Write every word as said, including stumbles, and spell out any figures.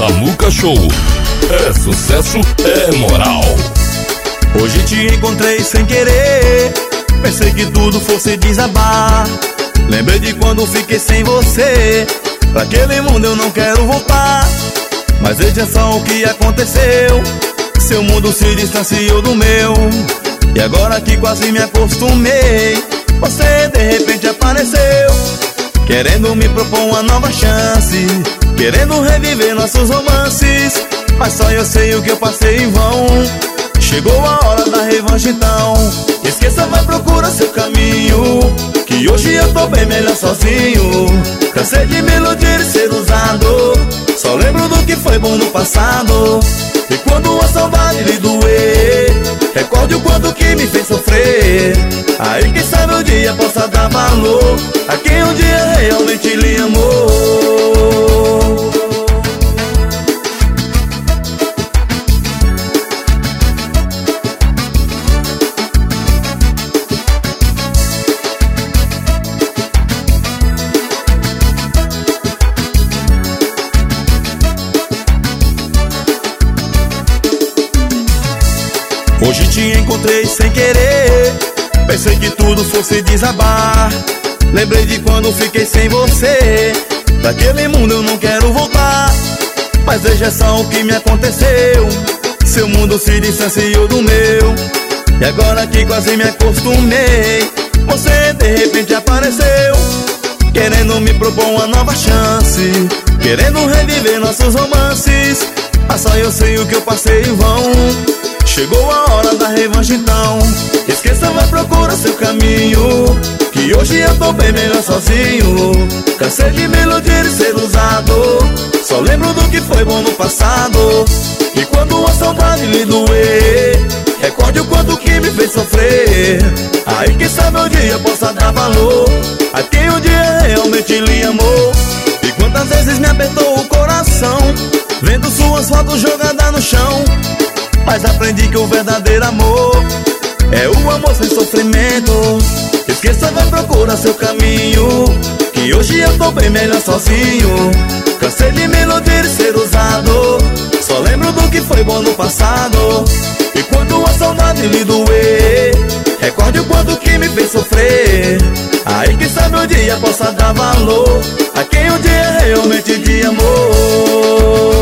Samuca Show. É sucesso, é moral. Hoje te encontrei sem querer, pensei que tudo fosse desabar. Lembrei de quando fiquei sem você, pra aquele mundo eu não quero voltar. Mas veja só o que aconteceu, seu mundo se distanciou do meu. E agora que quase me acostumei, você de repente apareceu, querendo me propor uma nova chance, querendo reviver nossos romances. Mas só eu sei o que eu passei em vão. Chegou a hora da revanche então, esqueça, vai procurar seu caminho, que hoje eu tô bem melhor sozinho. Cansei de me iludir e ser usado, só lembro do que foi bom no passado. E quando a saudade lhe doer, recorde o quanto que me fez sofrer. Aí quem sabe um dia possa dar valor a quem um dia realmente lhe amou. Hoje te encontrei sem querer, pensei que tudo fosse desabar. Lembrei de quando fiquei sem você, daquele mundo eu não quero voltar. Mas veja só o que me aconteceu, seu mundo se distanciou do meu. E agora que quase me acostumei, você de repente apareceu, querendo me propor uma nova chance, querendo reviver nossos romances. Mas só eu sei o que eu passei em vão. Chegou a hora da revanche então, esqueça, vai procurar seu caminho, que hoje eu tô bem melhor sozinho. Cansei de me iludir e ser usado, só lembro do que foi bom no passado. E quando a saudade lhe doer, recorde o quanto que me fez sofrer. Aí quem sabe um dia possa dar valor a quem um dia realmente lhe amou. E quantas vezes me apertou o coração, vendo suas fotos jogadas no chão. Mas aprendi que o verdadeiro amor é o amor sem sofrimento. Esqueça, vai procurar seu caminho, que hoje eu tô bem melhor sozinho. Cansei de me iludir e ser usado, só lembro do que foi bom no passado. E quando a saudade lhe doer, recorde o quanto que me fez sofrer. Aí quem sabe um dia possa dar valor a quem um dia realmente te amou.